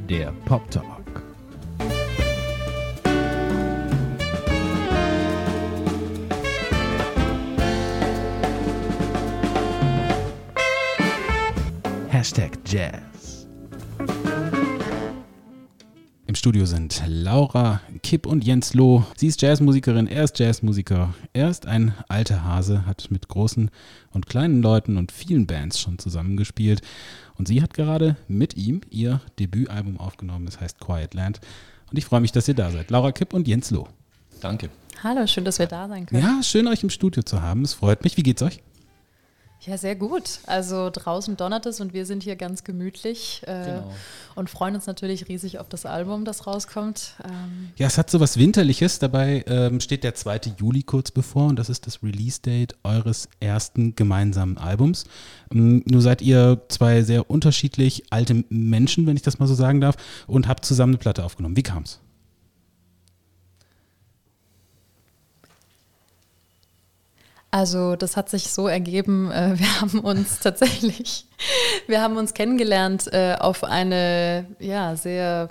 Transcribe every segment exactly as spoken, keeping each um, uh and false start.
der Pop Talk. Hashtag Jazz. Im Studio sind Laura Kipp und Jens Loh. Sie ist Jazzmusikerin, er ist Jazzmusiker. Er ist ein alter Hase, hat mit großen und kleinen Leuten und vielen Bands schon zusammengespielt. Und sie hat gerade mit ihm ihr Debütalbum aufgenommen, das heißt Quiet Land. Und ich freue mich, dass ihr da seid. Laura Kipp und Jens Loh. Danke. Hallo, schön, dass wir da sein können. Ja, schön euch im Studio zu haben. Es freut mich. Wie geht's euch? Ja, sehr gut. Also draußen donnert es und wir sind hier ganz gemütlich äh, Genau. und freuen uns natürlich riesig auf das Album, das rauskommt. Ähm, Ja, es hat so was Winterliches. Dabei ähm, steht der zweite Juli kurz bevor und das ist das Release-Date eures ersten gemeinsamen Albums. Ähm, nur seid ihr zwei sehr unterschiedlich alte Menschen, wenn ich das mal so sagen darf, und habt zusammen eine Platte aufgenommen. Wie kam's? Also das hat sich so ergeben, äh, wir haben uns tatsächlich, wir haben uns kennengelernt äh, auf eine ja, sehr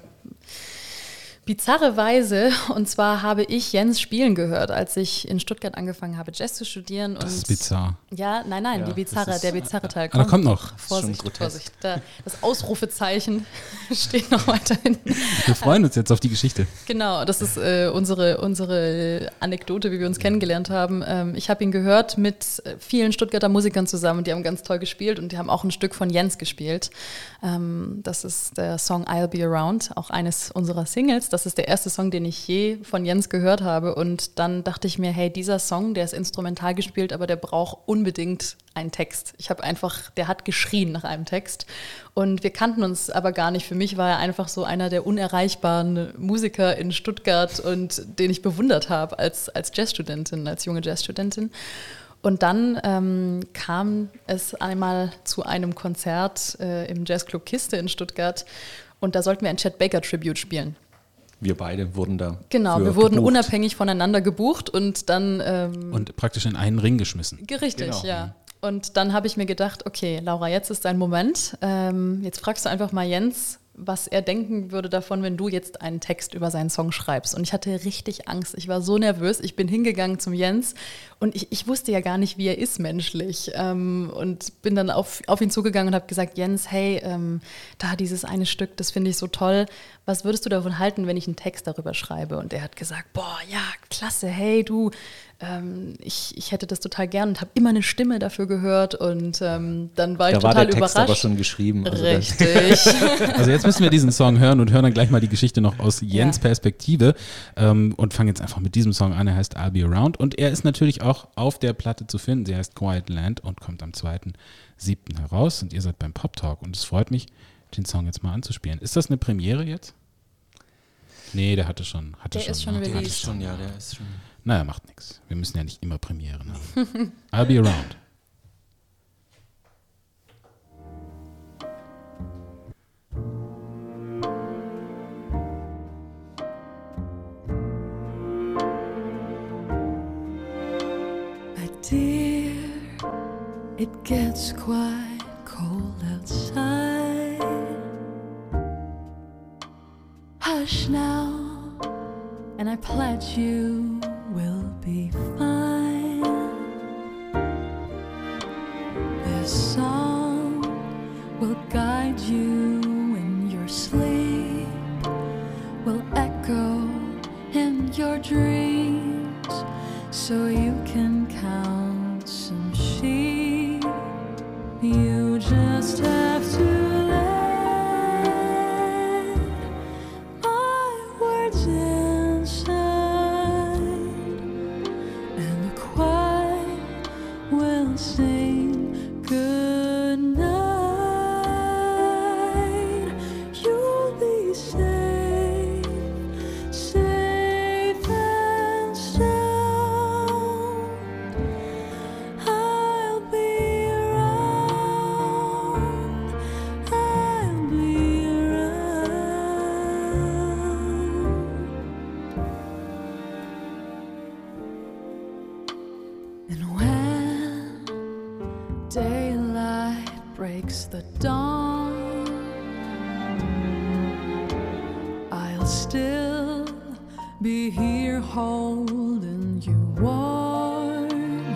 bizarre Weise. Und zwar habe ich Jens spielen gehört, als ich in Stuttgart angefangen habe, Jazz zu studieren. Das und ist bizarr. Ja, nein, nein, Ja, die bizarre, das ist- der bizarre Teil Ah, da kommt noch. Vorsicht, Schon grotesk. Vorsicht. Da, das Ausrufezeichen steht noch weiter hinten. Wir freuen uns jetzt auf die Geschichte. Genau, das ist äh, unsere, unsere Anekdote, wie wir uns kennengelernt haben. Ähm, ich habe ihn gehört mit äh, vielen Stuttgarter Musikern zusammen, die haben ganz toll gespielt und die haben auch ein Stück von Jens gespielt. Ähm, das ist der Song I'll Be Around, auch eines unserer Singles. Das ist der erste Song, den ich je von Jens gehört habe. Und dann dachte ich mir, hey, dieser Song, der ist instrumental gespielt, aber der braucht unbedingt einen Text. Ich habe einfach, der hat geschrien nach einem Text. Und wir kannten uns aber gar nicht. Für mich war er einfach so einer der unerreichbaren Musiker in Stuttgart und den ich bewundert habe als, als Jazzstudentin, als junge Jazzstudentin. Und dann ähm, kam es einmal zu einem Konzert äh, im Jazzclub Kiste in Stuttgart und da sollten wir ein Chet Baker Tribute spielen. Wir beide wurden da. Genau, für wir wurden gebucht. unabhängig voneinander gebucht und dann ähm, Und praktisch in einen Ring geschmissen. richtig, Genau. ja. Und dann habe ich mir gedacht, okay, Laura, jetzt ist dein Moment. Ähm, jetzt fragst du einfach mal Jens, was er denken würde davon, wenn du jetzt einen Text über seinen Song schreibst. Und ich hatte richtig Angst. Ich war so nervös. Ich bin hingegangen zum Jens und ich, ich wusste ja gar nicht, wie er ist menschlich. Ähm, und bin dann auf, auf ihn zugegangen und habe gesagt, Jens, hey, ähm, da dieses eine Stück, das finde ich so toll. Was würdest du davon halten, wenn ich einen Text darüber schreibe? Und er hat gesagt, boah, ja, klasse, hey, du, ähm, ich, ich hätte das total gern und habe immer eine Stimme dafür gehört. Und ähm, dann war ich Da war total der Text überrascht. aber schon geschrieben. Also das- Richtig. Also jetzt müssen wir diesen Song hören und hören dann gleich mal die Geschichte noch aus Jens' Ja. Perspektive ähm, und fangen jetzt einfach mit diesem Song an. Er heißt I'll Be Around und er ist natürlich auch auf der Platte zu finden. Sie heißt Quiet Land und kommt am zweiten siebten heraus und ihr seid beim Pop Talk und es freut mich, den Song jetzt mal anzuspielen. Ist das eine Premiere jetzt? Nee, der hatte schon. Hatte Der schon, ist schon ne? Der released. ist schon, ja, der ist schon. Naja, macht nichts. Wir müssen ja nicht immer Premieren haben. I'll Be Around. My dear, it gets quite cold outside. Hush now, and I pledge you will be fine. This song will guide you in your sleep, will echo in your dreams, so you can count some sheep. You just have to let my words inside, and the quiet will sing good night. You'll be safe, safe and sound. I'll be around, I'll be around. And when daylight breaks the dawn, I'll still be here holding you warm.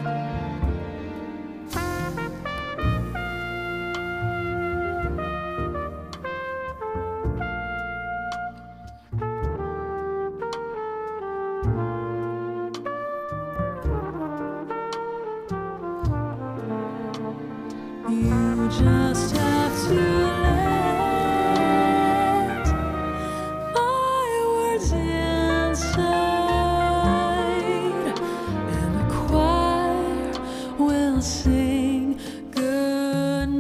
You just have to let my words inside, and the choir will sing good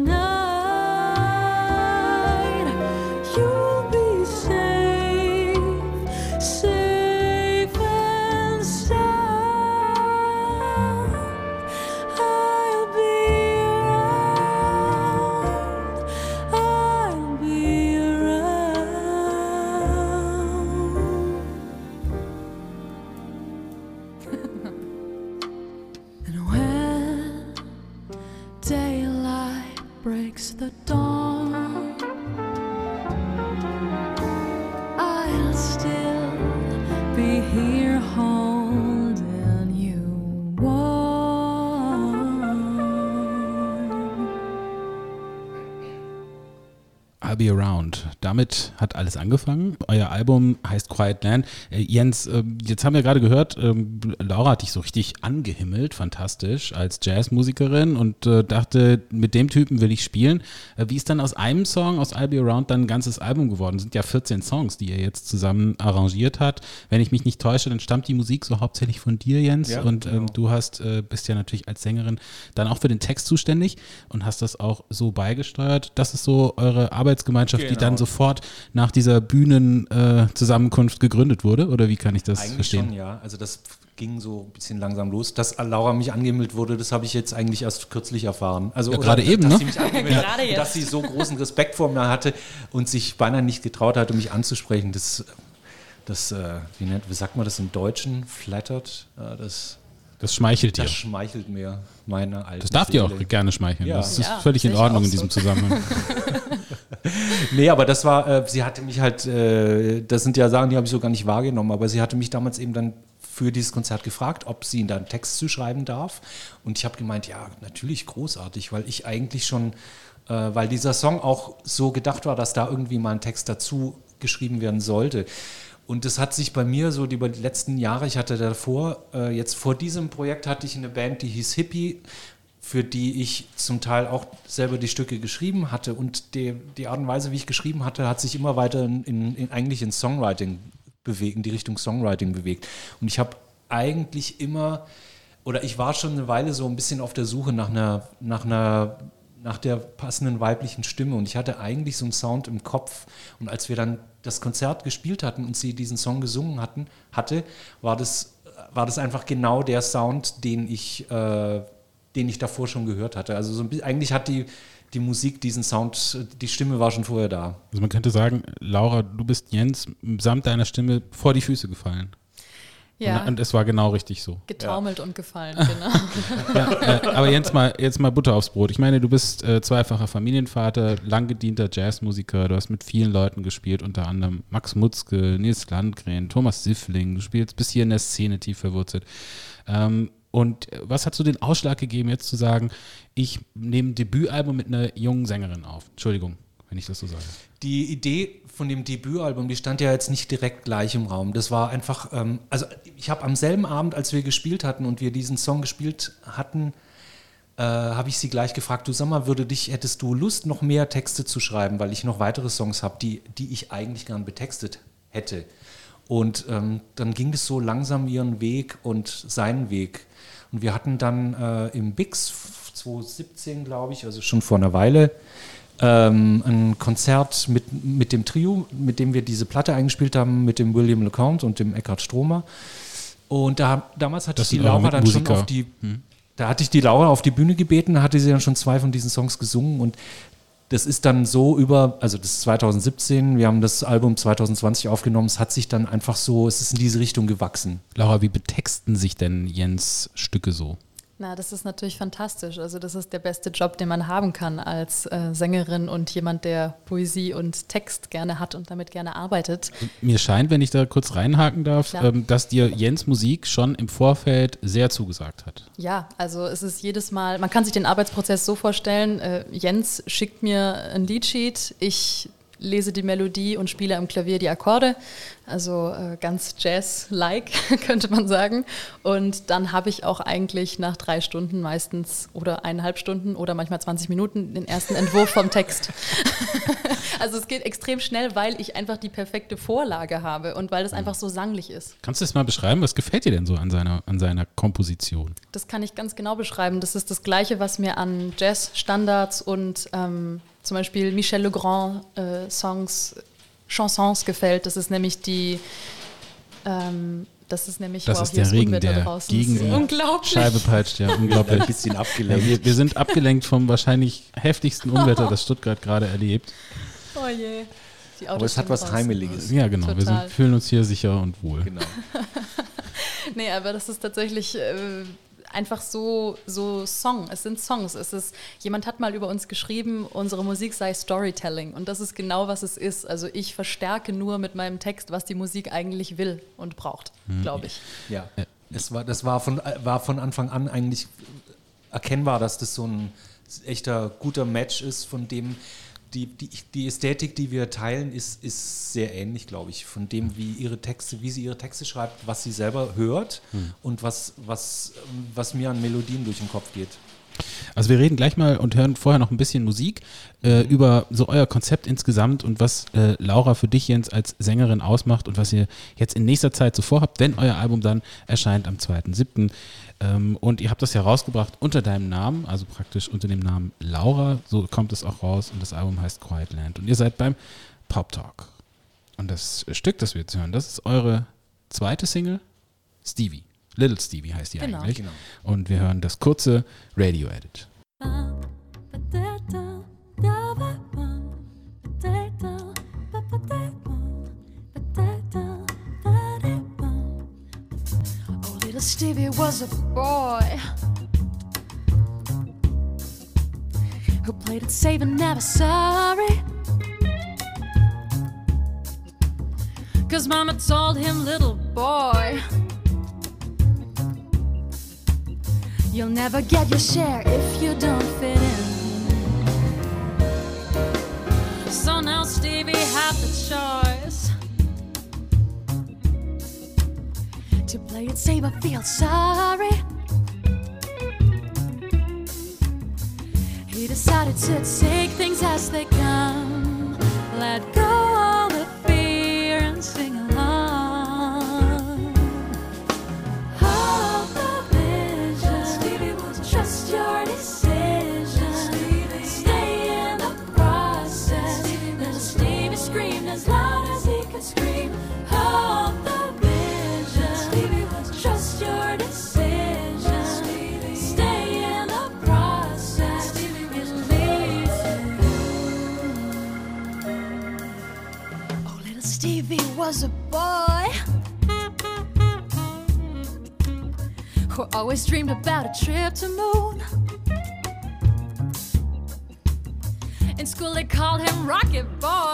night. You'll be safe, safe and sound. I'll be around, I'll be around. And when daylight breaks the dawn, I'll still be here holding you warm. I'll Be Around. Damit hat alles angefangen. Euer Album heißt Quiet Land. Äh, Jens, äh, jetzt haben wir gerade gehört, ähm, Laura hat dich so richtig angehimmelt, fantastisch, als Jazzmusikerin und äh, dachte, mit dem Typen will ich spielen. Äh, wie ist dann aus einem Song, aus I'll Be Around, dann ein ganzes Album geworden? Das sind ja vierzehn Songs, die ihr jetzt zusammen arrangiert habt. Wenn ich mich nicht täusche, dann stammt die Musik so hauptsächlich von dir, Jens. Ja, und ähm, genau. du hast, äh, bist ja natürlich als Sängerin dann auch für den Text zuständig und hast das auch so beigesteuert. Das ist so eure Arbeitsgemeinschaft, die Genau. dann sofort nach dieser Bühnenzusammenkunft äh, gegründet wurde? Oder wie kann ich das Eigentlich verstehen? schon, ja. Also das ging so ein bisschen langsam los. Dass Laura mich angemeldet wurde, das habe ich jetzt eigentlich erst kürzlich erfahren. Also Ja, oder, gerade eben, dass ne? sie mich angemeldet Gerade hat, jetzt. dass sie so großen Respekt vor mir hatte und sich beinahe nicht getraut hatte, mich anzusprechen. Das, das äh, wie, nennt, wie sagt man das im Deutschen? Flattert? Äh, das, Das schmeichelt dir. das schmeichelt mir, meine alte Das darf dir auch Seele. gerne schmeicheln. Ja. Das ist Ja, völlig in sehe ich Ordnung auch in so. diesem Zusammenhang. Nee, aber das war, äh, sie hatte mich halt, äh, das sind ja Sachen, die habe ich so gar nicht wahrgenommen, aber sie hatte mich damals eben dann für dieses Konzert gefragt, ob sie da einen Text zuschreiben darf. Und ich habe gemeint, ja, natürlich großartig, weil ich eigentlich schon, äh, weil dieser Song auch so gedacht war, dass da irgendwie mal ein Text dazu geschrieben werden sollte. Und das hat sich bei mir so über die letzten Jahre, ich hatte davor, äh, jetzt vor diesem Projekt hatte ich eine Band, die hieß Hippie, für die ich zum Teil auch selber die Stücke geschrieben hatte. Und die, die Art und Weise, wie ich geschrieben hatte, hat sich immer weiter in, in, in eigentlich in Songwriting bewegt, in die Richtung Songwriting bewegt. Und ich habe eigentlich immer, oder ich war schon eine Weile so ein bisschen auf der Suche nach einer, nach einer, nach der passenden weiblichen Stimme. Und ich hatte eigentlich so einen Sound im Kopf. Und als wir dann das Konzert gespielt hatten und sie diesen Song gesungen hatten, hatte, war das, war das einfach genau der Sound, den ich, äh, den ich davor schon gehört hatte. Also so ein bisschen, eigentlich hat die, die Musik diesen Sound, die Stimme war schon vorher da. Also man könnte sagen, Laura, du bist Jens samt deiner Stimme vor die Füße gefallen. Ja, Und, und es war genau richtig so. getaumelt und gefallen, genau. Ja, äh, aber jetzt mal, jetzt mal Butter aufs Brot. Ich meine, du bist äh, zweifacher Familienvater, lang gedienter Jazzmusiker, du hast mit vielen Leuten gespielt, unter anderem Max Mutzke, Nils Landgren, Thomas Siffling, du spielst bis hier in der Szene tief verwurzelt. Ähm, und was hat so den Ausschlag gegeben, jetzt zu sagen, ich nehme ein Debütalbum mit einer jungen Sängerin auf? Entschuldigung, wenn ich das so sage. Die Idee von dem Debütalbum, die stand ja jetzt nicht direkt gleich im Raum. Das war einfach, ähm, also ich habe am selben Abend, als wir gespielt hatten und wir diesen Song gespielt hatten, äh, habe ich sie gleich gefragt, du sag mal, würde dich, hättest du Lust, noch mehr Texte zu schreiben, weil ich noch weitere Songs habe, die, die ich eigentlich gern betextet hätte. Und ähm, dann ging es so langsam ihren Weg und seinen Weg. Und wir hatten dann äh, im Bix zwanzig siebzehn, glaube ich, also schon vor einer Weile, ähm, ein Konzert mit, mit dem Trio, mit dem wir diese Platte eingespielt haben, mit dem William LeCounte und dem Eckhard Stromer. Und da, damals hatte Das ich die sind eure Laura dann schon Mitmusiker. auf die, da hatte ich die Laura auf die Bühne gebeten, da hatte sie dann schon zwei von diesen Songs gesungen und das ist dann so über, also das ist zwanzig siebzehn, wir haben das Album zwanzig zwanzig aufgenommen, es hat sich dann einfach so, es ist in diese Richtung gewachsen. Laura, wie betexten sich denn Jens Stücke so? Na, das ist natürlich fantastisch. Also das ist der beste Job, den man haben kann als äh, Sängerin und jemand, der Poesie und Text gerne hat und damit gerne arbeitet. Mir scheint, wenn ich da kurz reinhaken darf, Klar. ähm, dass dir Jens Musik schon im Vorfeld sehr zugesagt hat. Ja, also es ist jedes Mal, man kann sich den Arbeitsprozess so vorstellen, äh, Jens schickt mir ein Liedsheet, ich lese die Melodie und spiele am Klavier die Akkorde, also äh, ganz Jazz-like, könnte man sagen. Und dann habe ich auch eigentlich nach drei Stunden meistens oder eineinhalb Stunden oder manchmal zwanzig Minuten den ersten Entwurf vom Text. Also es geht extrem schnell, weil ich einfach die perfekte Vorlage habe und weil das einfach so sanglich ist. Kannst du das mal beschreiben? Was gefällt dir denn so an seiner, an seiner Komposition? Das kann ich ganz genau beschreiben. Das ist das Gleiche, was mir an Jazz-Standards und ähm, zum Beispiel Michel Legrand äh, Songs, Chansons gefällt. Das ist nämlich die, ähm, das ist nämlich, Das wow, ist hier der Regen, Unwetter der draußen. gegen Das ist die unglaublich. Scheibe peitscht. Ja, unglaublich. Ein bisschen Ja, abgelenkt. wir, wir sind abgelenkt vom wahrscheinlich heftigsten Unwetter, das Stuttgart gerade erlebt. Oh je. Die Aber Autos es hat sind was draußen. Heimeliges. Ja, genau. Wir Total. sind, fühlen uns hier sicher und wohl. Genau. Nee, aber das ist tatsächlich äh, einfach so, so Song. Es sind Songs. Es ist, jemand hat mal über uns geschrieben, unsere Musik sei Storytelling. Und das ist genau, was es ist. Also ich verstärke nur mit meinem Text, was die Musik eigentlich will und braucht, glaube ich. Ja, es war, das war von, war von Anfang an eigentlich erkennbar, dass das so ein echter guter Match ist, von dem die, die, die Ästhetik, die wir teilen, ist, ist sehr ähnlich, glaube ich, von dem, wie ihre Texte, wie sie ihre Texte schreibt, was sie selber hört hm. und was, was, was mir an Melodien durch den Kopf geht. Also wir reden gleich mal und hören vorher noch ein bisschen Musik äh, mhm. über so euer Konzept insgesamt und was äh, Laura für dich, Jens, als Sängerin ausmacht und was ihr jetzt in nächster Zeit so vorhabt, denn euer Album dann erscheint am zweiten siebten Ähm, und ihr habt das ja rausgebracht unter deinem Namen, also praktisch unter dem Namen Laura, so kommt es auch raus und das Album heißt Quiet Land und ihr seid beim Pop Talk. Und das Stück, das wir jetzt hören, das ist eure zweite Single, Stevie. Little Stevie heißt die Genau. eigentlich. Genau. Und wir hören das kurze Radio-Edit. Oh, little Stevie was a boy who played it safe and never sorry. 'Cause mama told him, little boy, you'll never get your share if you don't fit in. So now Stevie had the choice to play it safe or feel sorry. He decided to take things as they come, let go all the fear and sing along. Hold the vision, Stevie wants to trust your decision. Stevie, stay in the process. Little Stevie screamed as loud as he could scream. Hold the vision, Stevie wants to trust your decision. Stevie, stay in the process. It leads to you. Oh, little Stevie was a boy who always dreamed about a trip to moon. In school they called him Rocket Boy.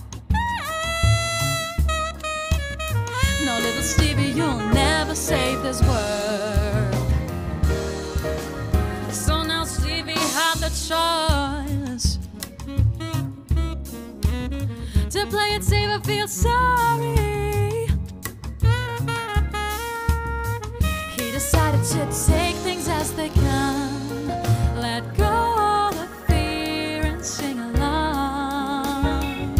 No, little Stevie, you'll never save this world. So now Stevie had the choice to play it safe or feel sorry. He decided to take things as they come, let go all the fear and sing along.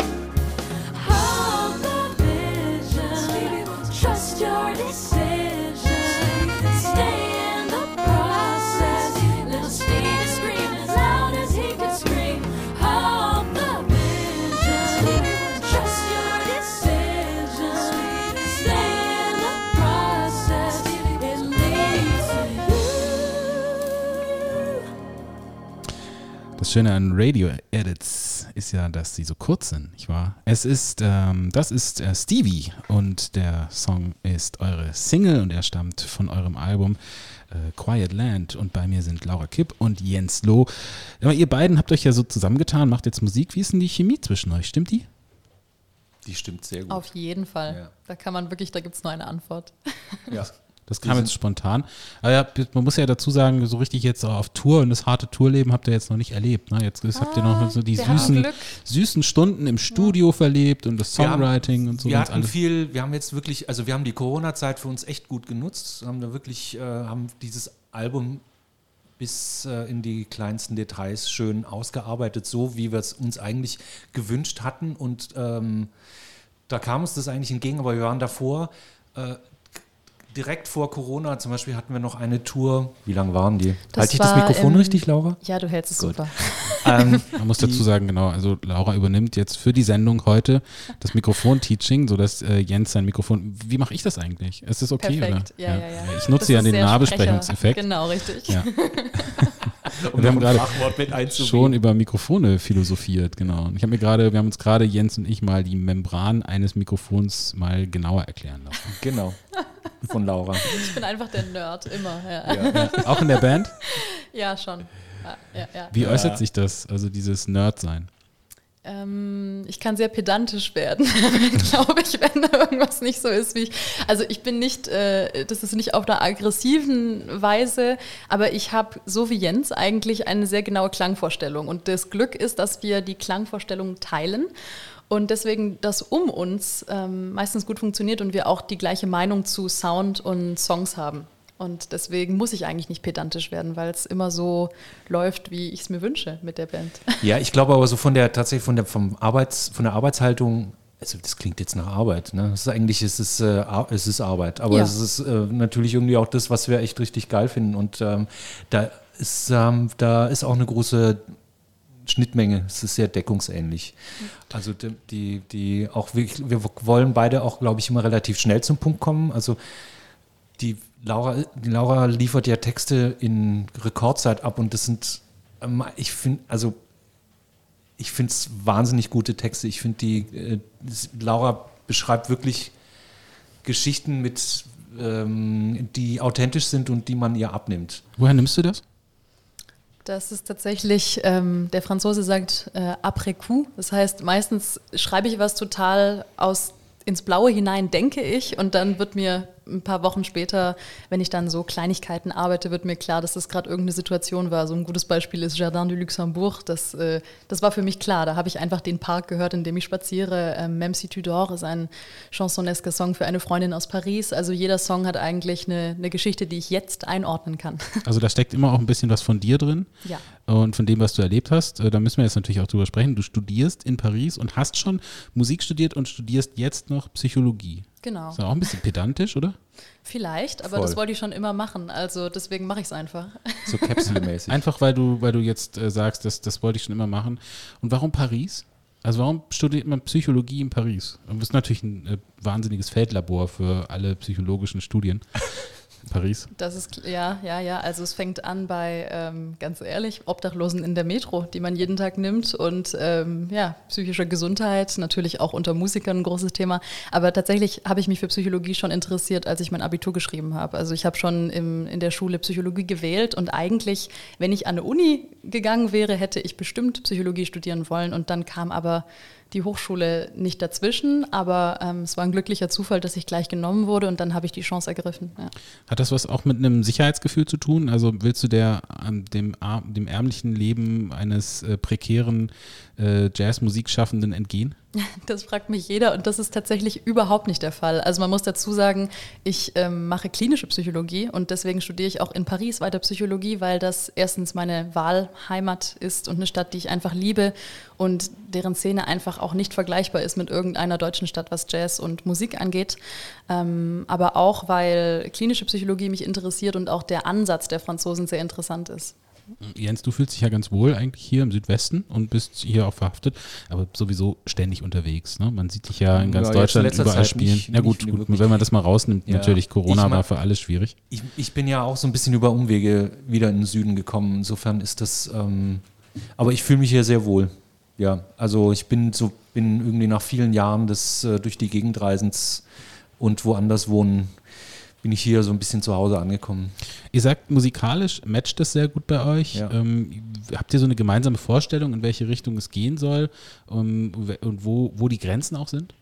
Hold the vision, trust your decision. Stay in the process. Little Stevie screamed as loud as he could scream. Hold the vision, trust your decision. Stay in the process. It leads to you. Das Schöne an Radio-Edits ist ja, dass sie so kurz sind, nicht wahr? Es ist, ähm, das ist äh, Stevie und der Song ist eure Single und er stammt von eurem Album äh, Quiet Land und bei mir sind Laura Kipp und Jens Loh. Aber ihr beiden habt euch ja so zusammengetan, macht jetzt Musik. Wie ist denn die Chemie zwischen euch? Stimmt die? Die stimmt sehr gut. Auf jeden Fall. Ja. Da kann man wirklich, da gibt es nur eine Antwort. Ja. Das kam jetzt spontan. Aber ja, man muss ja dazu sagen, so richtig jetzt auf Tour und das harte Tourleben habt ihr jetzt noch nicht erlebt. Ne? Jetzt ist, habt ihr noch so die wir haben süßen, Glück. süßen Stunden im Studio verlebt und das Wir haben- Songwriting und so. Wir ganz hatten alles. viel, wir haben jetzt wirklich, also wir haben die Corona-Zeit für uns echt gut genutzt, haben da wirklich, äh, haben dieses Album bis äh, in die kleinsten Details schön ausgearbeitet, so wie wir es uns eigentlich gewünscht hatten und ähm, da kam uns das eigentlich entgegen, aber wir waren davor, äh, direkt vor Corona zum Beispiel hatten wir noch eine Tour, wie lang waren die? Das Halte ich das war Mikrofon im- richtig, Laura? Ja, du hältst es Gut. super. ähm, Man muss dazu sagen, genau, also Laura übernimmt jetzt für die Sendung heute das Mikrofon-Teaching, sodass äh, Jens sein Mikrofon, wie mache ich das eigentlich? Ist das okay, Perfekt. oder? Ja, ja, ja. Ich nutze Das ja ist den sehr Nahbesprechungseffekt. Sprecher. Genau, richtig. Ja. um wir haben noch ein gerade Fachwort mit einzubinden. schon über Mikrofone philosophiert, genau. Und ich habe mir gerade, wir haben uns gerade, Jens und ich, mal die Membran eines Mikrofons mal genauer erklären lassen. Genau, von Laura. Ich bin einfach der Nerd, immer. Ja, ja. Ja. Auch in der Band? schon. Ja, ja, ja. Wie Ja. äußert sich das, also dieses Nerd-Sein? Ähm, ich kann sehr pedantisch werden, glaube ich, wenn da irgendwas nicht so ist, wie ich. Also ich bin nicht, äh, das ist nicht auf einer aggressiven Weise, aber ich habe, so wie Jens, eigentlich eine sehr genaue Klangvorstellung. Und das Glück ist, dass wir die Klangvorstellung teilen. Und deswegen das um uns ähm, meistens gut funktioniert und wir auch die gleiche Meinung zu Sound und Songs haben. Und deswegen muss ich eigentlich nicht pedantisch werden, weil es immer so läuft, wie ich es mir wünsche mit der Band. Ja, ich glaube aber so von der tatsächlich von der vom Arbeits von der Arbeitshaltung, also das klingt jetzt nach Arbeit, ne? Das ist eigentlich es ist äh, Ar- es ist Arbeit, aber Ja. es ist äh, natürlich irgendwie auch das, was wir echt richtig geil finden und ähm, da ist ähm, da ist auch eine große Schnittmenge, es ist sehr deckungsähnlich. Also die die, die auch wirklich, wir wollen beide auch, glaube ich, immer relativ schnell zum Punkt kommen. Also die Laura, die Laura liefert ja Texte in Rekordzeit ab und das sind, ähm, ich finde, also ich finde es wahnsinnig gute Texte. Ich finde die, äh, das- Laura beschreibt wirklich Geschichten mit, ähm, die authentisch sind und die man ihr abnimmt. Woher nimmst du das? Das ist tatsächlich, ähm, der Franzose sagt äh, après coup. Das heißt, meistens schreibe ich was total aus ins Blaue hinein, denke ich, und dann wird mir ein paar Wochen später, wenn ich dann so Kleinigkeiten arbeite, wird mir klar, dass das gerade irgendeine Situation war. So ein gutes Beispiel ist Jardin du Luxembourg. Das, äh, das war für mich klar. Da habe ich einfach den Park gehört, in dem ich spaziere. Ähm, Même si tu dors ist ein chansonesque Song für eine Freundin aus Paris. Also jeder Song hat eigentlich eine, eine Geschichte, die ich jetzt einordnen kann. Also da steckt immer auch ein bisschen was von dir drin Ja. und von dem, was du erlebt hast. Äh, Da müssen wir jetzt natürlich auch drüber sprechen. Du studierst in Paris und hast schon Musik studiert und studierst jetzt noch Psychologie. Genau. Ist ja auch ein bisschen pedantisch, oder? Vielleicht, aber Voll. das wollte ich schon immer machen. Also deswegen mache ich es einfach. So Capsule-mäßig. Einfach weil du, weil du jetzt äh, sagst, das, das wollte ich schon immer machen. Und warum Paris? Also warum studiert man Psychologie in Paris? Und das ist natürlich ein äh, wahnsinniges Feldlabor für alle psychologischen Studien. Paris. Das ist, ja, ja, ja. Also es fängt an bei, ähm, ganz ehrlich, Obdachlosen in der Metro, die man jeden Tag nimmt und ähm, ja, psychischer Gesundheit, natürlich auch unter Musikern ein großes Thema. Aber tatsächlich habe ich mich für Psychologie schon interessiert, als ich mein Abitur geschrieben habe. Also ich habe schon im, in der Schule Psychologie gewählt und eigentlich, wenn ich an eine Uni gegangen wäre, hätte ich bestimmt Psychologie studieren wollen und dann kam aber die Hochschule nicht dazwischen, aber ähm, es war ein glücklicher Zufall, dass ich gleich genommen wurde und dann habe ich die Chance ergriffen. Ja. Hat das was auch mit einem Sicherheitsgefühl zu tun? Also willst du der, ähm, dem, ar- dem ärmlichen Leben eines äh, prekären äh, Jazzmusikschaffenden entgehen? Das fragt mich jeder und das ist tatsächlich überhaupt nicht der Fall. Also man muss dazu sagen, ich ähm, mache klinische Psychologie und deswegen studiere ich auch in Paris weiter Psychologie, weil das erstens meine Wahlheimat ist und eine Stadt, die ich einfach liebe und deren Szene einfach auch nicht vergleichbar ist mit irgendeiner deutschen Stadt, was Jazz und Musik angeht. Ähm, aber auch, weil klinische Psychologie mich interessiert und auch der Ansatz der Franzosen sehr interessant ist. Jens, du fühlst dich ja ganz wohl eigentlich hier im Südwesten und bist hier auch verhaftet, aber sowieso ständig unterwegs. Ne? Man sieht dich ja in ganz Ja, jetzt in Deutschland letzter überall Zeit spielen. nicht- ja gut, nicht gut wirklich. wenn man das mal rausnimmt, Ja. natürlich, Corona Ich mein- war für alles schwierig. Ich, ich bin ja auch so ein bisschen über Umwege wieder in den Süden gekommen. Insofern ist das, ähm, Aber ich fühle mich hier sehr wohl. Ja, also ich bin so bin irgendwie nach vielen Jahren des äh, durch die Gegend Reisens und woanders wohnen, bin ich hier so ein bisschen zu Hause angekommen. Ihr sagt, musikalisch matcht das sehr gut bei euch. Ja. Ähm, habt ihr so eine gemeinsame Vorstellung, in welche Richtung es gehen soll um, und wo, wo die Grenzen auch sind?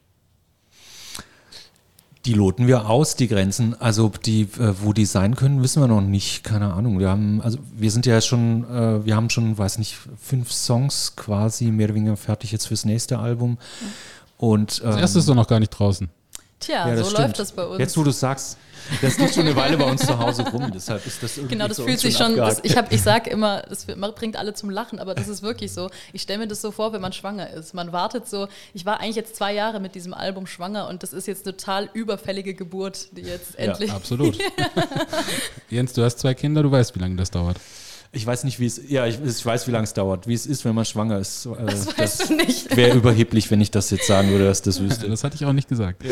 Die loten wir aus, die Grenzen. Also die, äh, wo die sein können, wissen wir noch nicht. Keine Ahnung. Wir haben, also wir sind ja schon, äh, wir haben schon, weiß nicht, fünf Songs quasi mehr oder weniger fertig jetzt fürs nächste Album. Und ähm, Das erste ist doch noch gar nicht draußen. Tja, ja, so das stimmt. läuft das bei uns. Jetzt, wo du es sagst, das liegt schon eine Weile bei uns zu Hause rum. Deshalb ist das irgendwie Genau, das für fühlt uns sich schon, das, abgehakt. ich, hab, ich sag immer, das bringt alle zum Lachen, aber das ist wirklich so. Ich stelle mir das so vor, wenn man schwanger ist. Man wartet so, ich war eigentlich jetzt zwei Jahre mit diesem Album schwanger und das ist jetzt eine total überfällige Geburt, die jetzt endlich... Absolut. Jens, du hast zwei Kinder, du weißt, wie lange das dauert. Ich weiß nicht, wie es, ja, ich, ich weiß, wie lange es dauert, wie es ist, wenn man schwanger ist. Äh, Das weißt du nicht. Wäre überheblich, wenn ich das jetzt sagen würde, dass das Ja, wüsste. das hatte ich auch nicht gesagt.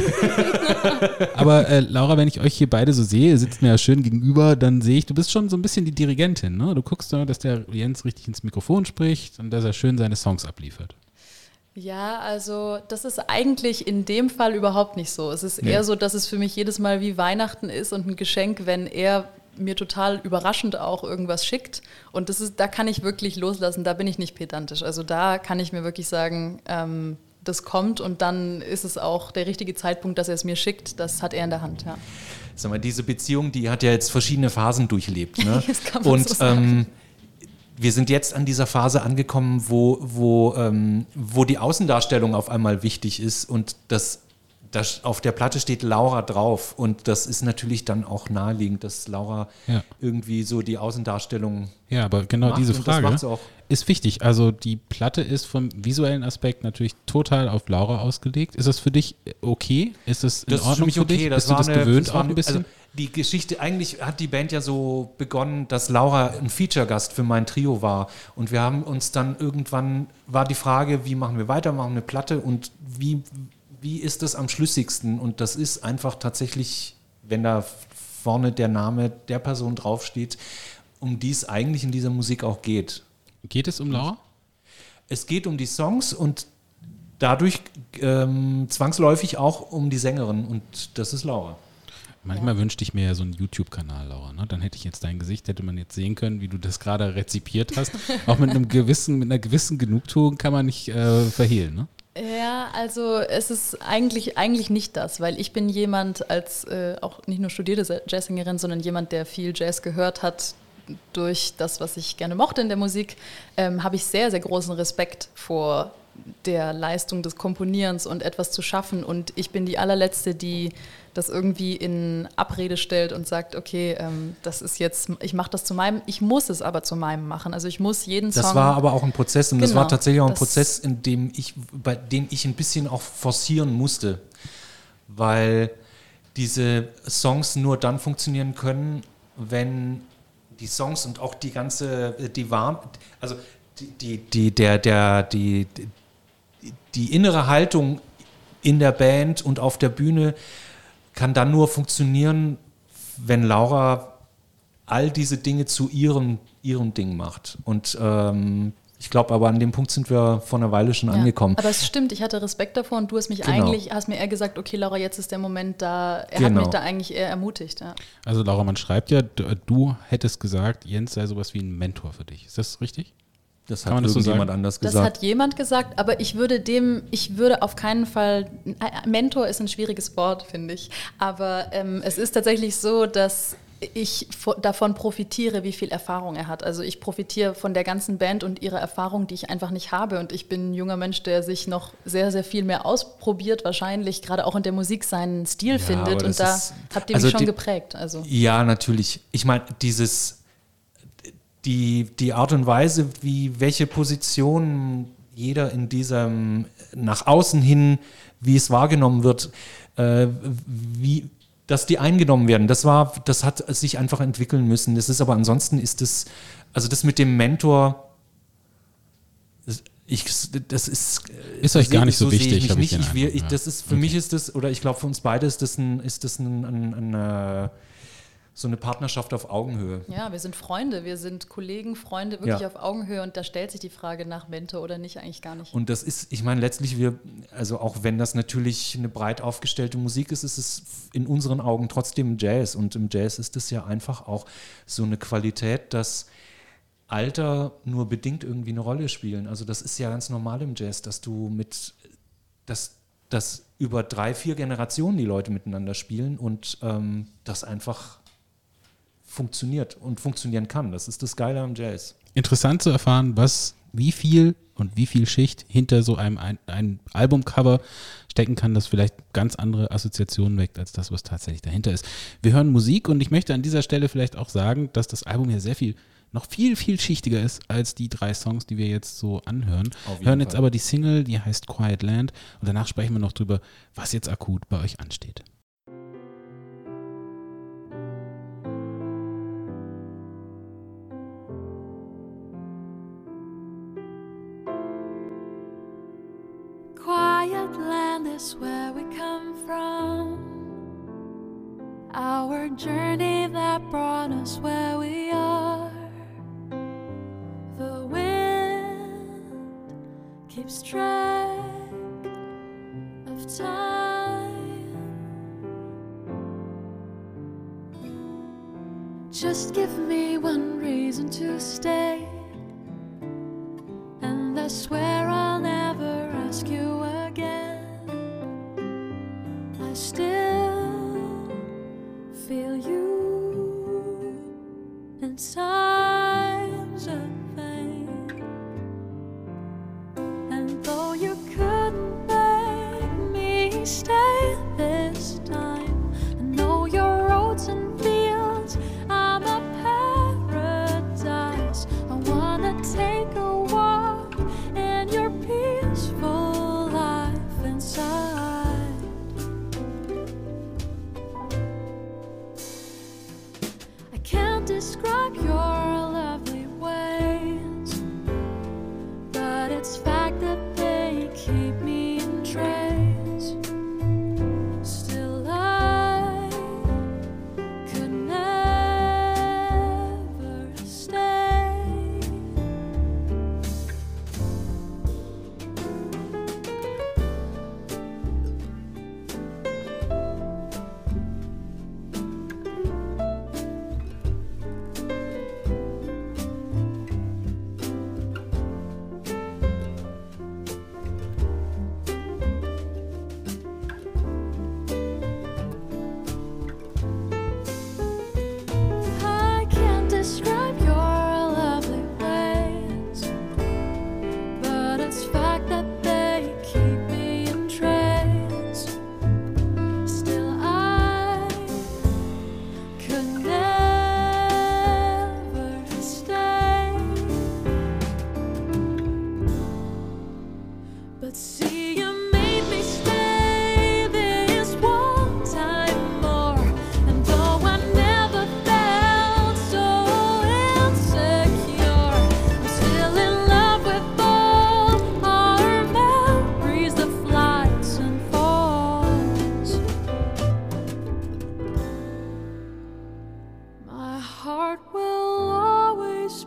Aber äh, Laura, wenn ich euch hier beide so sehe, ihr sitzt mir ja schön gegenüber, dann sehe ich, du bist schon so ein bisschen die Dirigentin. Ne? Du guckst da, dass der Jens richtig ins Mikrofon spricht und dass er schön seine Songs abliefert. Ja, also das ist eigentlich in dem Fall überhaupt nicht so. Es ist Nee. eher so, dass es für mich jedes Mal wie Weihnachten ist und ein Geschenk, wenn er mir total überraschend auch irgendwas schickt. Und das ist, da kann ich wirklich loslassen, da bin ich nicht pedantisch. Also da kann ich mir wirklich sagen, ähm, das kommt und dann ist es auch der richtige Zeitpunkt, dass er es mir schickt. Das hat er in der Hand, ja. Sag mal, diese Beziehung, die hat ja jetzt verschiedene Phasen durchlebt. Ne? Das kann man Und so sagen. ähm, wir sind jetzt an dieser Phase angekommen, wo, wo, ähm, wo die Außendarstellung auf einmal wichtig ist und das, das auf der Platte steht Laura drauf und das ist natürlich dann auch naheliegend, dass Laura Ja. irgendwie so die Außendarstellung Ja, aber genau macht diese und das Frage macht's auch. ist wichtig. Also die Platte ist vom visuellen Aspekt natürlich total auf Laura ausgelegt. Ist das für dich okay? Ist das in Das ist für Ordnung mich für dich? okay. Das Bist du war das eine, gewöhnt das auch war ein eine, bisschen? Also die Geschichte, eigentlich hat die Band ja so begonnen, dass Laura ein Feature-Gast für mein Trio war. Und wir haben uns dann irgendwann, war die Frage, wie machen wir weiter, machen wir eine Platte und wie, wie ist das am schlüssigsten? Und das ist einfach tatsächlich, wenn da vorne der Name der Person draufsteht, um die es eigentlich in dieser Musik auch geht. Geht es um Laura? Es geht um die Songs und dadurch ähm, zwangsläufig auch um die Sängerin und das ist Laura. Manchmal wünschte ich mir ja so einen YouTube-Kanal, Laura. Ne? Dann hätte ich jetzt dein Gesicht, hätte man jetzt sehen können, wie du das gerade rezipiert hast. Auch mit einem gewissen, mit einer gewissen Genugtuung kann man nicht äh, verhehlen, ne? Ja, also es ist eigentlich, eigentlich nicht das, weil ich bin jemand als äh, auch nicht nur studierte Jazzsängerin, sondern jemand, der viel Jazz gehört hat durch das, was ich gerne mochte in der Musik, ähm, habe ich sehr, sehr großen Respekt vor der Leistung des Komponierens und etwas zu schaffen und ich bin die allerletzte, die das irgendwie in Abrede stellt und sagt, okay, ähm, das ist jetzt, ich mache das zu meinem, ich muss es aber zu meinem machen, also ich muss jeden Song... Das war aber auch ein Prozess und das Genau, war tatsächlich auch ein das- Prozess, in dem ich, bei dem ich ein bisschen auch forcieren musste, weil diese Songs nur dann funktionieren können, wenn die Songs und auch die ganze, die warm, also die, die, die, der, der, die, die, die innere Haltung in der Band und auf der Bühne kann dann nur funktionieren, wenn Laura all diese Dinge zu ihrem, ihrem Ding macht. Und ähm, ich glaube aber, an dem Punkt sind wir vor einer Weile schon Ja, angekommen. aber es stimmt, ich hatte Respekt davor und du hast mich Genau. eigentlich, hast mir eher gesagt, okay Laura, jetzt ist der Moment da, er hat Genau. mich da eigentlich eher ermutigt. Ja. Also Laura, man schreibt ja, du, du hättest gesagt, Jens sei sowas wie ein Mentor für dich. Ist das richtig? Das Kann hat man das so irgendjemand sagen? anders Das gesagt. hat jemand gesagt, aber ich würde dem, ich würde auf keinen Fall, Mentor ist ein schwieriges Wort, finde ich, aber ähm, es ist tatsächlich so, dass ich vo- davon profitiere, wie viel Erfahrung er hat. Also ich profitiere von der ganzen Band und ihrer Erfahrung, die ich einfach nicht habe. Und ich bin ein junger Mensch, der sich noch sehr, sehr viel mehr ausprobiert, wahrscheinlich gerade auch in der Musik seinen Stil Ja, findet. aber Und das da ist- habt ihr also mich schon die- geprägt. Also Ja, natürlich. Ich meine, dieses, die, die Art und Weise, wie welche Position jeder in diesem, nach außen hin, wie es wahrgenommen wird, äh, wie, dass die eingenommen werden, das war, das hat sich einfach entwickeln müssen. Das ist aber ansonsten ist das, also das mit dem Mentor, das- ich, das ist Ist euch gar nicht so sehe ich wichtig, mich hab ich nicht. den Ich will, Eindruck, ich, ja. das ist für mich ist das, oder ich glaube für uns beide ist das ein, ist das ein, ein, ein, ein so eine Partnerschaft auf Augenhöhe. Ja, wir sind Freunde, wir sind Kollegen, Freunde, wirklich Ja. auf Augenhöhe und da stellt sich die Frage nach Mentor oder nicht eigentlich gar nicht. Und das ist, ich meine, letztlich wir, also auch wenn das natürlich eine breit aufgestellte Musik ist, ist es in unseren Augen trotzdem Jazz. Und im Jazz ist es ja einfach auch so eine Qualität, dass Alter nur bedingt irgendwie eine Rolle spielen. Also das ist ja ganz normal im Jazz, dass du mit, dass, dass über drei, vier Generationen die Leute miteinander spielen und ähm, das einfach funktioniert und funktionieren kann. Das ist das Geile am Jazz. Interessant zu erfahren, was, wie viel und wie viel Schicht hinter so einem ein, ein Albumcover stecken kann, das vielleicht ganz andere Assoziationen weckt, als das, was tatsächlich dahinter ist. Wir hören Musik und ich möchte an dieser Stelle vielleicht auch sagen, dass das Album hier sehr viel, noch viel, viel schichtiger ist als die drei Songs, die wir jetzt so anhören. Auf jeden Hören jetzt Fall. aber die Single, die heißt Quiet Land und danach sprechen wir noch drüber, was jetzt akut bei euch ansteht. Quiet land is where we come from. Our journey that brought us where we are. The wind keeps track of time. Just give me one reason to stay, and I swear I'll never ask you again. I still feel you in times of pain, and though you couldn't make me stay this time, I know your roads and fields, I'm a paradise. I wanna take a walk in your peaceful life inside. I can't describe your lovely ways, but it's fact that they keep me in trace. Still I could never stay. I can't describe your lovely ways, but it's fact that they keep me in trace. Still I could never stay. But see, you made me stay this one time more. And though I never felt so insecure, I'm still in love with all our memories, the flights and falls. My heart will always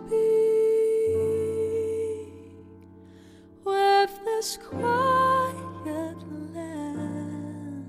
be with this quiet land.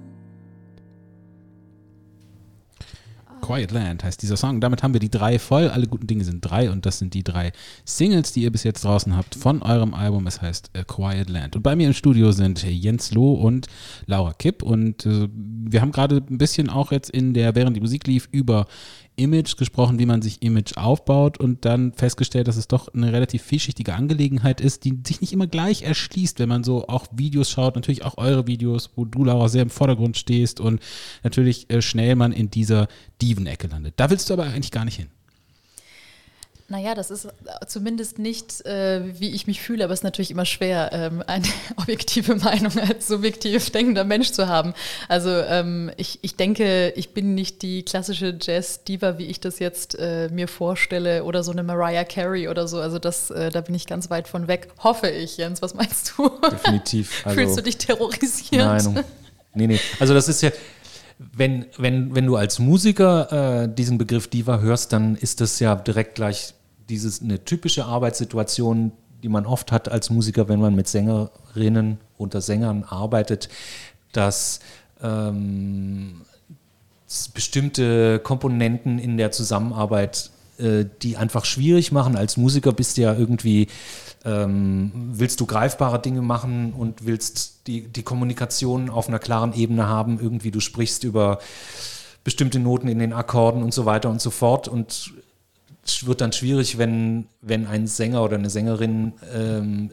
Quiet Land heißt dieser Song. Damit haben wir die drei voll. Alle guten Dinge sind drei und das sind die drei Singles, die ihr bis jetzt draußen habt von eurem Album. Es heißt äh, Quiet Land. Und bei mir im Studio sind Jens Loh und Laura Kipp und äh, wir haben gerade ein bisschen auch jetzt in der, während die Musik lief, über Image gesprochen, wie man sich Image aufbaut und dann festgestellt, dass es doch eine relativ vielschichtige Angelegenheit ist, die sich nicht immer gleich erschließt, wenn man so auch Videos schaut, natürlich auch eure Videos, wo du, Laura, sehr im Vordergrund stehst und natürlich äh, schnell man in dieser Diven-Ecke landet. Da willst du aber eigentlich gar nicht hin. Naja, das ist zumindest nicht, äh, wie ich mich fühle, aber es ist natürlich immer schwer, ähm, eine objektive Meinung als subjektiv denkender Mensch zu haben. Also ähm, ich, ich denke, ich bin nicht die klassische Jazz-Diva, wie ich das jetzt äh, mir vorstelle, oder so eine Mariah Carey oder so. Also das, äh, da bin ich ganz weit von weg, hoffe ich. Jens, was meinst du? Definitiv. Also, Fühlst du dich terrorisiert? Nein, nee, nee. Also das ist ja, wenn, wenn, wenn du als Musiker äh, diesen Begriff Diva hörst, dann ist das ja direkt gleich dieses, eine typische Arbeitssituation, die man oft hat als Musiker, wenn man mit Sängerinnen oder Sängern arbeitet, dass ähm, bestimmte Komponenten in der Zusammenarbeit, äh, die einfach schwierig machen. Als Musiker bist du ja irgendwie, ähm, willst du greifbare Dinge machen und willst die, die Kommunikation auf einer klaren Ebene haben. Irgendwie du sprichst über bestimmte Noten in den Akkorden und so weiter und so fort. Und es wird dann schwierig, wenn, wenn ein Sänger oder eine Sängerin ähm,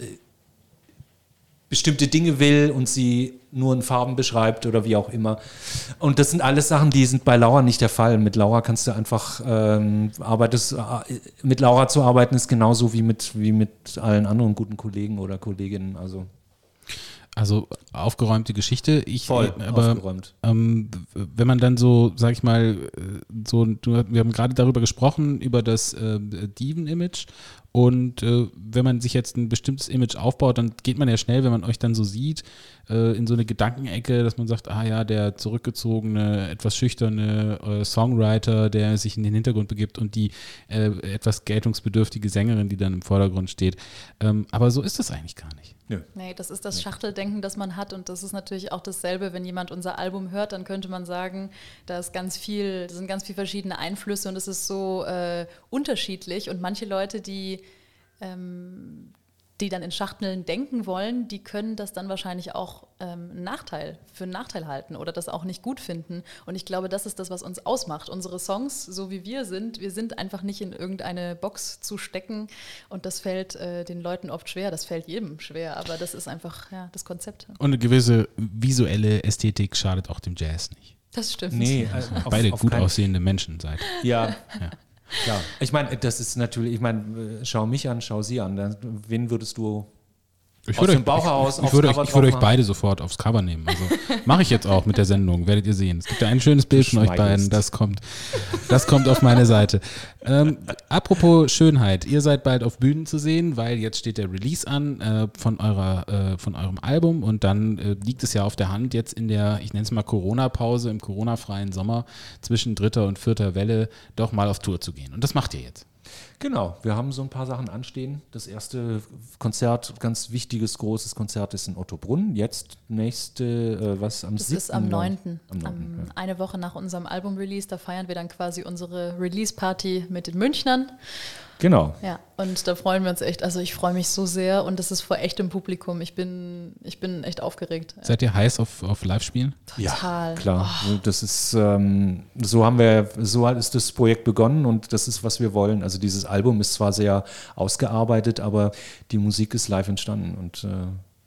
bestimmte Dinge will und sie nur in Farben beschreibt oder wie auch immer. Und das sind alles Sachen, die sind bei Laura nicht der Fall. Mit Laura kannst du einfach ähm, arbeitest, äh, mit Laura zu arbeiten ist genauso wie mit, wie mit allen anderen guten Kollegen oder Kolleginnen. Also Also aufgeräumte Geschichte. Ich, voll aber, aufgeräumt. Ähm, wenn man dann so, sag ich mal, so, du, wir haben gerade darüber gesprochen, über das äh, Diven-Image. Und äh, wenn man sich jetzt ein bestimmtes Image aufbaut, dann geht man ja schnell, wenn man euch dann so sieht, äh, in so eine Gedankenecke, dass man sagt, ah ja, der zurückgezogene, etwas schüchterne äh, Songwriter, der sich in den Hintergrund begibt und die äh, etwas geltungsbedürftige Sängerin, die dann im Vordergrund steht. Ähm, aber so ist das eigentlich gar nicht. Nö. Nee, das ist das Schachteldenken, das man hat, und das ist natürlich auch dasselbe, wenn jemand unser Album hört, dann könnte man sagen, da ist ganz viel, das sind ganz viele verschiedene Einflüsse und es ist so äh, unterschiedlich, und manche Leute, die ähm, die dann in Schachteln denken wollen, die können das dann wahrscheinlich auch ähm, einen Nachteil, für einen Nachteil halten oder das auch nicht gut finden. Und ich glaube, das ist das, was uns ausmacht. Unsere Songs, so wie wir sind, wir sind einfach nicht in irgendeine Box zu stecken, und das fällt äh, den Leuten oft schwer, das fällt jedem schwer, aber das ist einfach ja, das Konzept. Und eine gewisse visuelle Ästhetik schadet auch dem Jazz nicht. Das stimmt. Nee, äh, auf, Beide auf gut keinen- aussehende Menschen seid. Ja, Ja. klar. Ich meine, das ist natürlich, ich meine, äh, schau mich an, schau sie an. Dann, wen würdest du Ich aus würde dem euch, Bauch heraus ich, aufs ich würde euch, Cover ich würde drauf euch machen? beide sofort aufs Cover nehmen. Also mache ich jetzt auch mit der Sendung, werdet ihr sehen. Es gibt ja ein schönes Bild von euch beiden, schmeichelst. das kommt, das kommt auf meine Seite. Ähm, apropos Schönheit, ihr seid bald auf Bühnen zu sehen, weil jetzt steht der Release an äh, von, eurer, äh, von eurem Album, und dann äh, liegt es ja auf der Hand, jetzt in der, ich nenne es mal Corona-Pause, im Corona-freien Sommer zwischen dritter und vierter Welle doch mal auf Tour zu gehen. Und das macht ihr jetzt. Genau, wir haben so ein paar Sachen anstehen. Das erste Konzert, ganz wichtiges, großes Konzert ist in Ottobrunn. Jetzt nächste, äh, was am Das siebten ist am neunten Am neunten, Am, ja. Eine Woche nach unserem Album-Release, da feiern wir dann quasi unsere Release-Party mit den Münchnern. Genau. Ja, und da freuen wir uns echt. Also ich freue mich so sehr, und das ist vor echtem Publikum. Ich bin, ich bin echt aufgeregt. Seid ihr heiß auf, auf Live-Spielen? Total. Ja, klar. Das ist, ähm, so haben wir, so hat- ist das Projekt begonnen, und das ist, was wir wollen. Also dieses Album ist zwar sehr ausgearbeitet, aber die Musik ist live entstanden, und äh,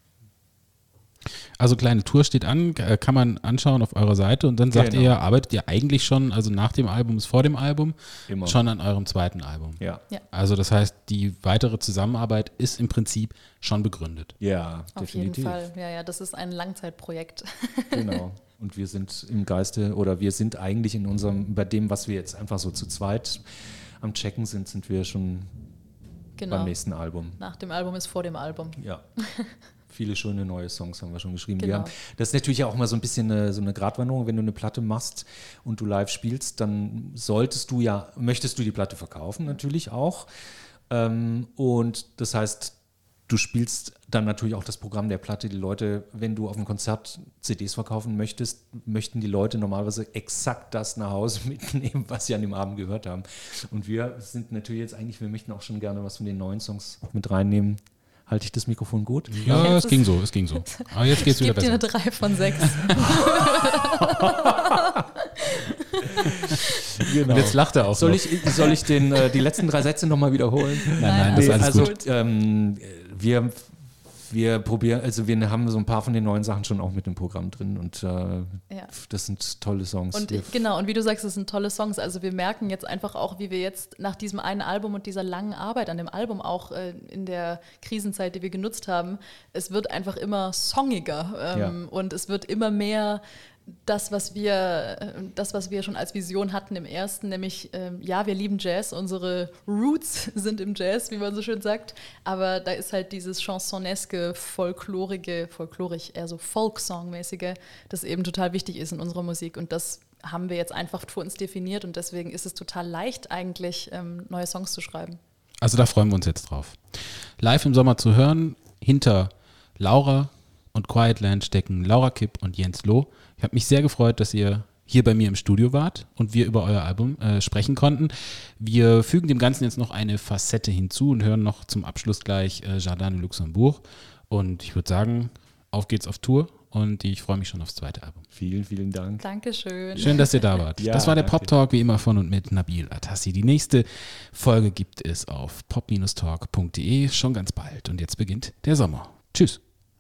Also kleine Tour steht an, äh, kann man anschauen auf eurer Seite, und dann sagt Genau. ihr, arbeitet ihr eigentlich schon, also nach dem Album ist vor dem Album, Immer. schon an eurem zweiten Album. ja. Ja. Also das heißt, die weitere Zusammenarbeit ist im Prinzip schon begründet. Ja, Auf definitiv. jeden Fall. Ja, ja, das ist ein Langzeitprojekt. Genau. Und wir sind im Geiste, oder wir sind eigentlich in unserem, bei dem, was wir jetzt einfach so zu zweit am Checken sind, sind wir schon Genau. beim nächsten Album. Nach dem Album ist vor dem Album. Ja. Viele schöne neue Songs haben wir schon geschrieben. Wir Genau. haben, das ist natürlich auch mal so ein bisschen eine, so eine Gratwanderung. Wenn du eine Platte machst und du live spielst, dann solltest du ja, möchtest du die Platte verkaufen natürlich auch. Ähm, und das heißt, du spielst dann natürlich auch das Programm der Platte. Die Leute, wenn du auf einem Konzert C Ds verkaufen möchtest, möchten die Leute normalerweise exakt das nach Hause mitnehmen, was sie an dem Abend gehört haben. Und wir sind natürlich jetzt eigentlich, wir möchten auch schon gerne was von den neuen Songs mit reinnehmen. Halte ich das Mikrofon gut? Ja, Jetzt es ging ist- so, es ging so. Aber jetzt geht's Ich wieder gebe dir besser. eine drei von sechs. Genau. Und jetzt lacht er auch Soll noch. ich, soll ich den, äh, die letzten drei Sätze nochmal wiederholen? Nein, nein, das ist alles also, gut. Ähm, wir, wir probieren, also wir haben so ein paar von den neuen Sachen schon auch mit dem Programm drin, und äh, Ja. das sind tolle Songs. Und wir, genau, und wie du sagst, es sind tolle Songs. Also wir merken jetzt einfach auch, wie wir jetzt nach diesem einen Album und dieser langen Arbeit an dem Album auch äh, in der Krisenzeit, die wir genutzt haben, es wird einfach immer songiger, ähm, und es wird immer mehr das, was wir, das, was wir schon als Vision hatten im ersten, nämlich, ähm, ja, wir lieben Jazz, unsere Roots sind im Jazz, wie man so schön sagt, aber da ist halt dieses chansoneske, folklorige, folklorisch, eher so Folksong-mäßige, das eben total wichtig ist in unserer Musik und das haben wir jetzt einfach für uns definiert und deswegen ist es total leicht eigentlich, ähm, neue Songs zu schreiben. Also da freuen wir uns jetzt drauf. Live im Sommer zu hören, hinter Laura und Quietland stecken Laura Kipp und Jens Loh. Ich habe mich sehr gefreut, dass ihr hier bei mir im Studio wart und wir über euer Album äh, sprechen konnten. Wir fügen dem Ganzen jetzt noch eine Facette hinzu und hören noch zum Abschluss gleich äh, Jardin de Luxembourg. Und ich würde sagen, auf geht's auf Tour und ich freue mich schon aufs zweite Album. Vielen, vielen Dank. Dankeschön. Schön, dass ihr da wart. Ja, das war der danke. Pop Talk, wie immer von und mit Nabil Atassi. Die nächste Folge gibt es auf pop talk punkt de schon ganz bald. Und jetzt beginnt der Sommer. Tschüss.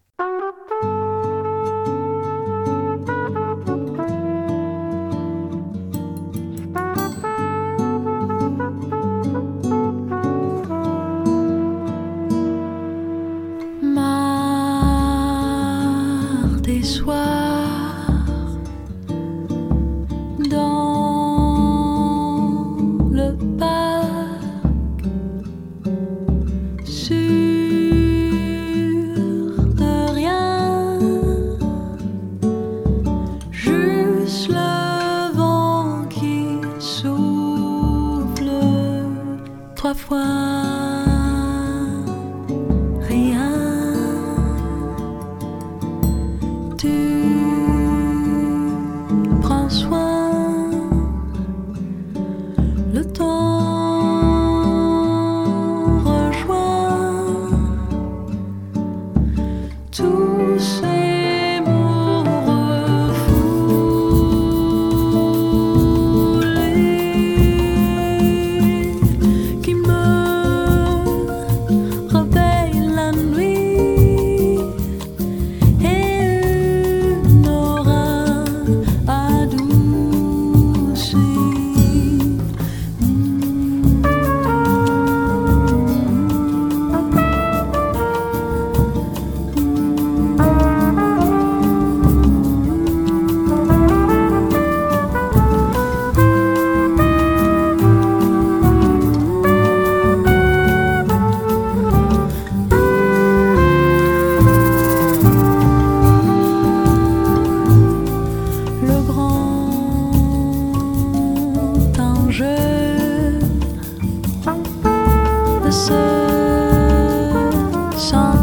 Marre des soirs dans le parc, sûr de rien, juste le vent qui souffle trois fois. Song